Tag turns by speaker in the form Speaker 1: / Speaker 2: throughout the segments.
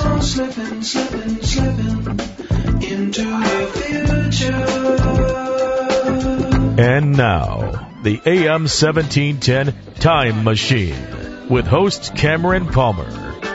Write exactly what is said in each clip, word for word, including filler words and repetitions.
Speaker 1: on slipping, slipping, slipping into the future.
Speaker 2: And now, the A M seventeen ten Time Machine with host Cameron Palmer.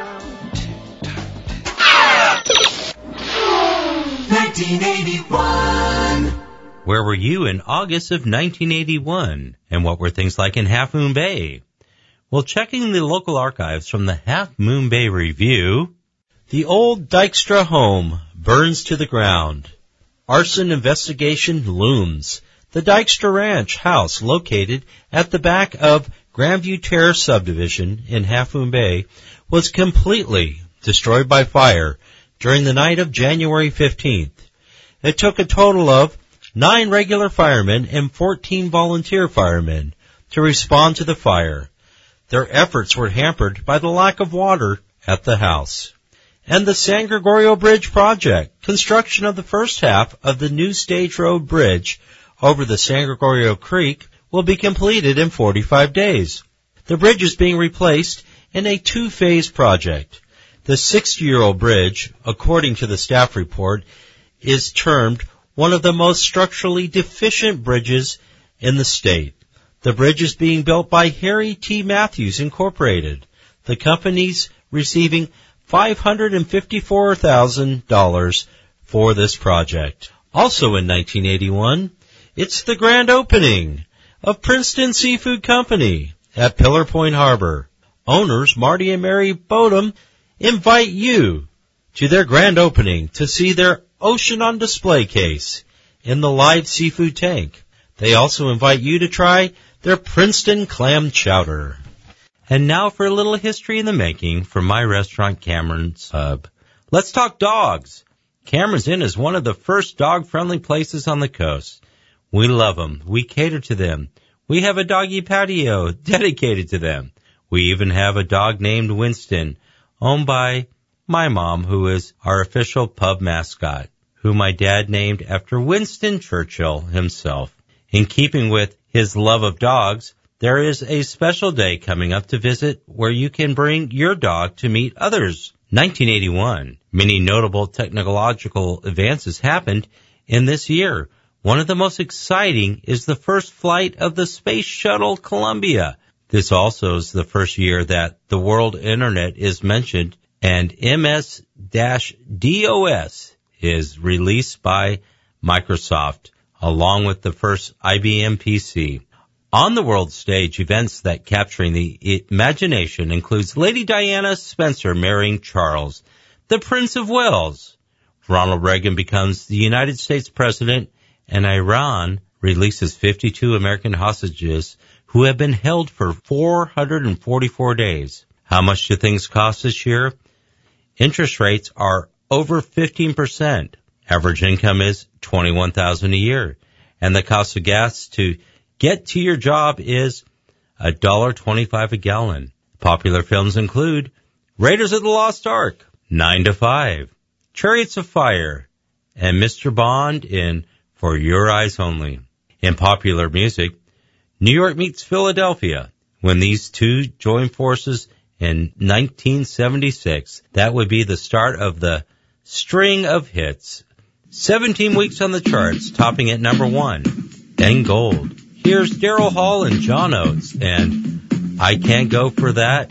Speaker 3: nineteen eighty-one.
Speaker 4: Where were you in August of nineteen eighty-one? And what were things like in Half Moon Bay? Well, checking the local archives from the Half Moon Bay Review, the old Dykstra home burns to the ground. Arson investigation looms. The Dykstra Ranch house, located at the back of Grandview Terrace subdivision in Half Moon Bay, was completely destroyed by fire during the night of January fifteenth. It took a total of nine regular firemen and fourteen volunteer firemen to respond to the fire. Their efforts were hampered by the lack of water at the house. And the San Gregorio Bridge project, construction of the first half of the new Stage Road Bridge over the San Gregorio Creek, will be completed in forty-five days. The bridge is being replaced in a two-phase project. The sixty-year-old bridge, according to the staff report, is termed one of the most structurally deficient bridges in the state. The bridge is being built by Harry T. Matthews Incorporated. The company's receiving five hundred fifty-four thousand dollars for this project. Also in nineteen eighty-one, it's the grand opening of Princeton Seafood Company at Pillar Point Harbor. Owners Marty and Mary Bodum invite you to their grand opening to see their Ocean on Display case in the live seafood tank. They also invite you to try their Princeton clam chowder. And now for a little history in the making from my restaurant, Cameron's Hub. Let's talk dogs. Cameron's Inn is one of the first dog-friendly places on the coast. We love them. We cater to them. We have a doggy patio dedicated to them. We even have a dog named Winston, owned by my mom, who is our official pub mascot, who my dad named after Winston Churchill himself. In keeping with his love of dogs, there is a special day coming up to visit where you can bring your dog to meet others. nineteen eighty-one. Many notable technological advances happened in this year. One of the most exciting is the first flight of the Space Shuttle Columbia. This also is the first year that the World Internet is mentioned, and M S DOS is released by Microsoft, along with the first I B M P C. On the world stage, events that capturing the imagination includes Lady Diana Spencer marrying Charles, the Prince of Wales. Ronald Reagan becomes the United States president, and Iran releases fifty-two American hostages who have been held for four hundred forty-four days. How much do things cost this year? Interest rates are over fifteen percent. Average income is twenty-one thousand dollars a year. And the cost of gas to get to your job is one dollar twenty-five a gallon. Popular films include Raiders of the Lost Ark, nine to five, Chariots of Fire, and Mister Bond in For Your Eyes Only. In popular music, New York meets Philadelphia. When these two join forces in nineteen seventy-six, that would be the start of the string of hits. seventeen weeks on the charts, topping at number one, and gold. Here's Daryl Hall and John Oates, and I Can't Go For That.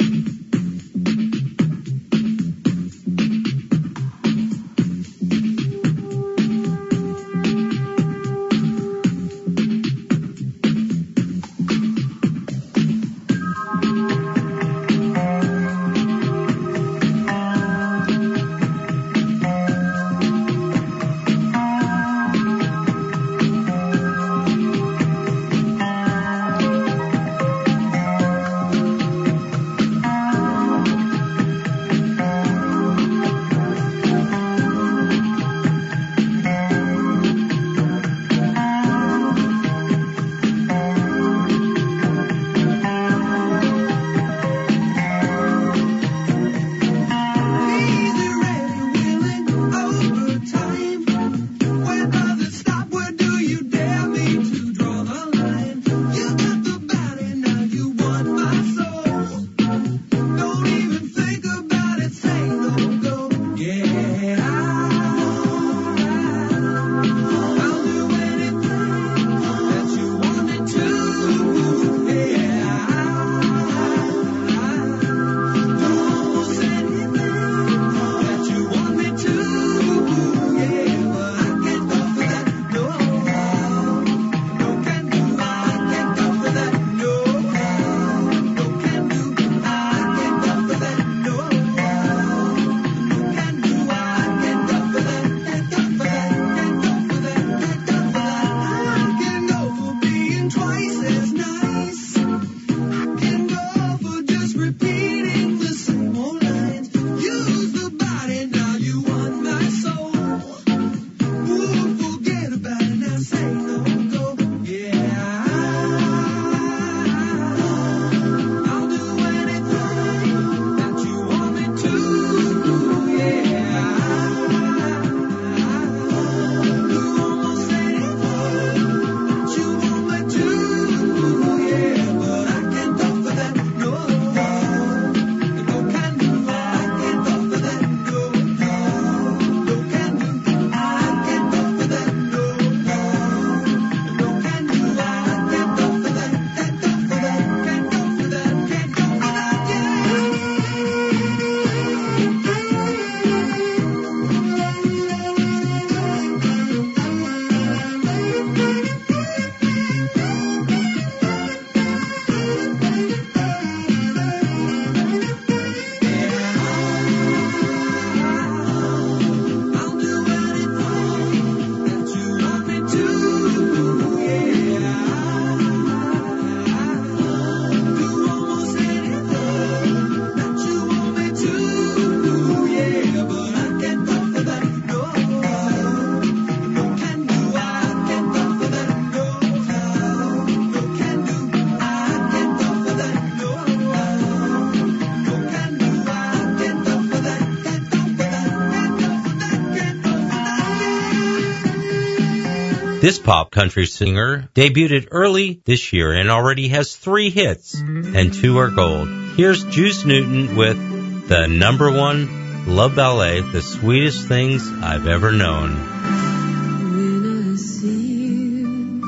Speaker 4: This pop country singer debuted early this year and already has three hits, and two are gold. Here's Juice Newton with the number one love ballet, The Sweetest Things I've Ever Known.
Speaker 5: When I see you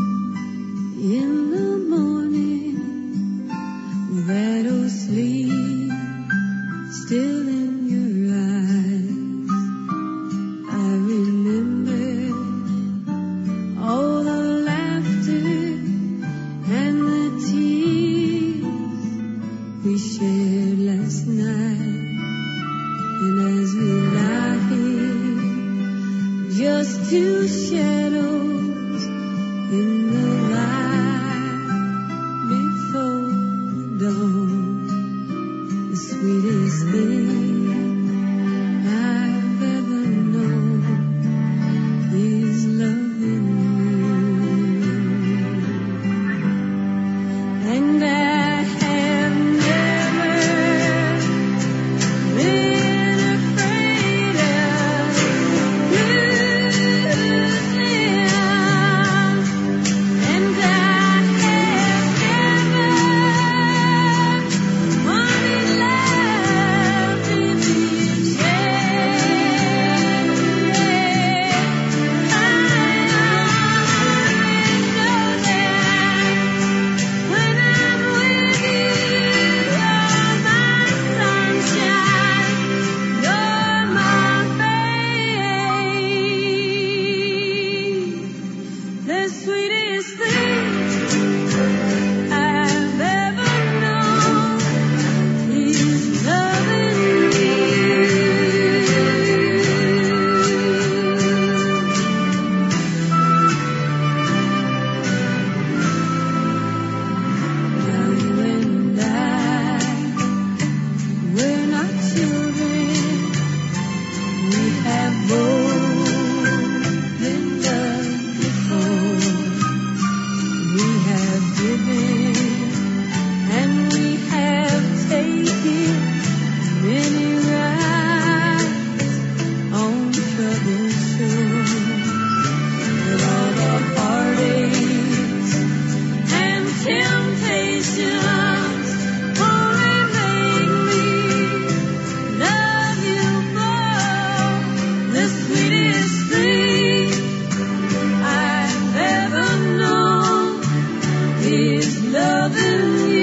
Speaker 5: in the morning, that old sleep still in your eyes, I remember all the laughter and the tears we shared last night. And as we lie here, just two shadows in the light before dawn, the sweetest thing I've ever known is loving you. And I have never been afraid of losing, and I have never wanted love to be changed. I always know that when I'm with you, you're my sunshine, you're my babe, the sweetest thing I've ever known is loving you. Now you and I, we're not children. We have both been loved before. We have given and we have taken many rides on troubled shores. But all the heartaches and temptations only make me love you more. The sweetest thing I've ever known is loving you.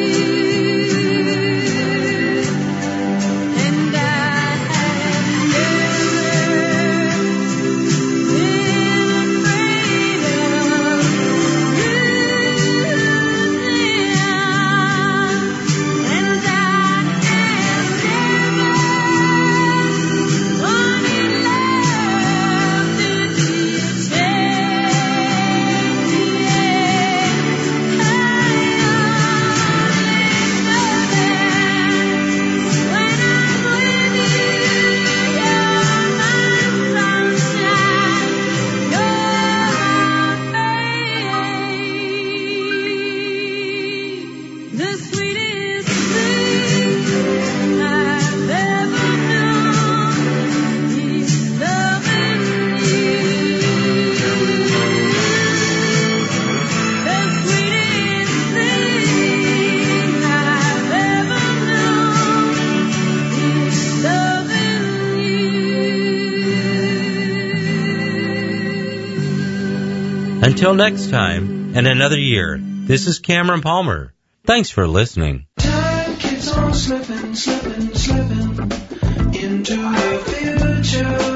Speaker 5: And I have never been afraid of losing, and I have never wanted love to be changed. I always know that when I'm with you, you're my sunshine, you're my babe, the sweetest thing I've ever known is loving you. The sweetest thing I've ever known is loving you.
Speaker 4: Until next time, and another year, this is Cameron Palmer. Thanks for listening.
Speaker 1: Time keeps on slipping, slipping, slipping into the future.